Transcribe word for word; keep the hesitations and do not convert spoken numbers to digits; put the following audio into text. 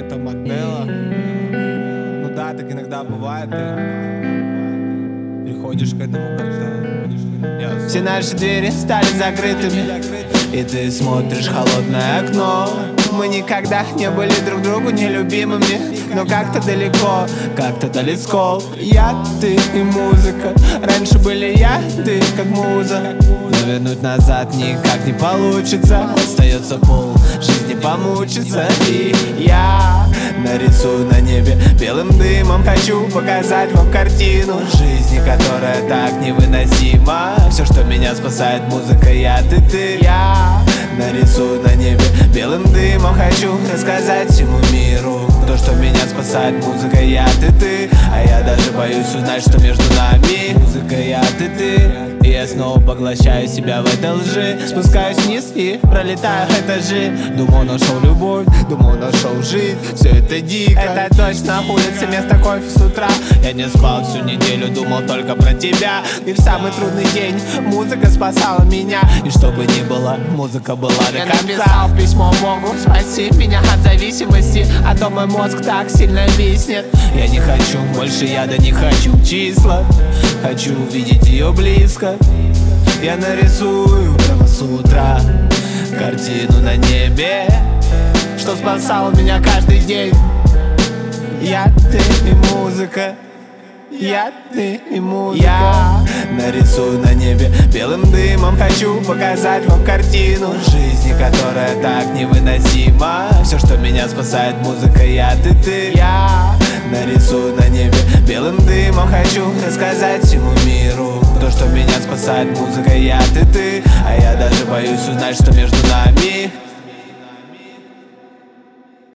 это Макнелла. Ну да, так иногда бывает, ты приходишь к этому как-то. Все наши двери стали закрытыми, и ты смотришь в холодное окно. Мы никогда не были друг другу нелюбимыми, но как-то далеко, как-то далеко. Я, ты и музыка. Раньше были я, ты как муза, но вернуть назад никак не получится. Остается пол жизни помучиться. И я нарисую на небе белым дымом. Хочу показать вам картину жизни, которая так невыносима. Все, что меня спасает, музыка, я, ты, ты. Я нарисую на небе белым дымом. Хочу рассказать всему миру то, что меня спасает, музыка, я, ты, ты. А я даже боюсь узнать, что между нами музыка, я, ты, ты. И я снова поглощаю себя в этой лжи. Спускаюсь вниз и пролетаю этажи. Думал, нашел любовь, думал, нашел жизнь. Все это дико. Это точно улица, место кофе с утра. Я не спал всю неделю, думал только про тебя. И в самый трудный день музыка спасала меня. И что бы ни было, музыка была до конца. Я написал письмо Богу: спаси меня от зависимости, а то мой мозг так сильно виснет. Я не хочу больше яда, не хочу числа. Хочу увидеть ее близко. Я нарисую прямо с утра картину на небе, что спасало меня каждый день. Я, ты и музыка. Я, ты и музыка. Я нарисую на небе белым дымом. Хочу показать вам картину жизни, которая так невыносима. Все, что меня спасает, музыка, я, ты, ты. Я нарисую на небе белым дымом. Хочу рассказать всему миру то, что меня спасает, музыка, я, ты, ты. А я даже боюсь узнать, что между нами